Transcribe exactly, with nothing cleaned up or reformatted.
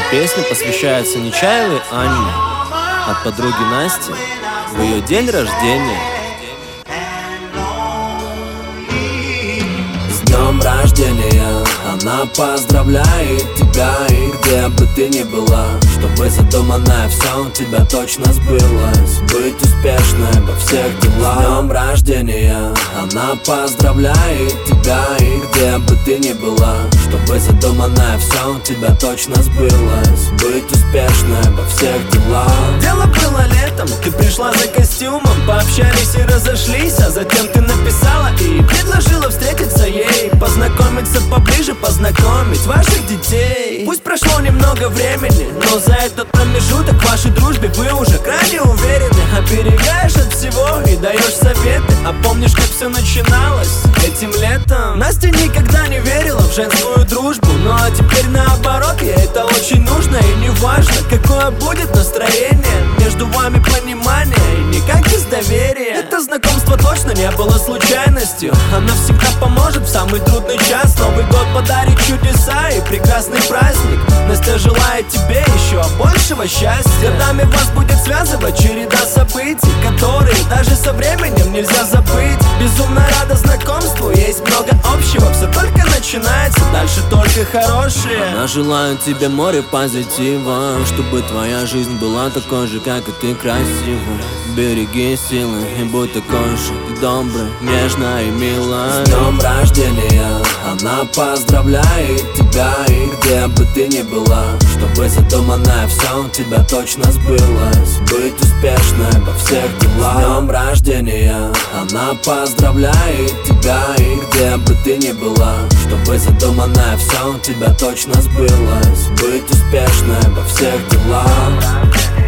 Песня посвящается Нечаевой Анне от подруги Насти в ее день рождения. С днем рождения она поздравляет тебя, и где бы ты ни была, чтобы задуманное все у тебя точно сбылось. Быть успешной во всех делах. С днем рождения она поздравляет тебя, и где бы ты ни была, чтобы задуманное все у тебя точно сбылось. Быть успешной во всех делах. Дело было летом, ты пришла за костюмом, пообщались и разошлись, а затем ты написала и предложила встретиться ей, познакомиться поближе, познакомить ваших детей. Пусть прошло немного времени, но за этот промежуток в вашей дружбе вы уже крайне уверены. Оберегаешь от всего и даешь советы. А помнишь, как все начиналось этим летом? Настя никогда не верила в женскую дружбу, ну а теперь наоборот, ей это очень нужно. И не важно, какое будет настроение, между вами понимание и никак без доверия. Это знакомство точно не было случайностью, оно всегда поможет в самый трудный час. Новый год подарит чудеса и прекрасный праздник. Настя желает тебе еще большего счастья. Годами вас будет связывать череда событий, которые даже со временем нельзя забыть. Безумно рада знакомству, есть много общего. Все только начинается, дальше только хорошее. Она желает тебе море позитива, чтобы твоя жизнь была такой же, как и ты красива. Береги силы и будь такой же добрый, нежной и милой. С днем рождения она поздравляет тебя, и где бы ты ни была, чтобы задуманное все у тебя точно сбылось. Быть успешной во всех делах. С днем рождения она поздравляет тебя, и где бы ты ни была, чтобы задуманное все у тебя точно сбылось. Быть успешной во всех делах.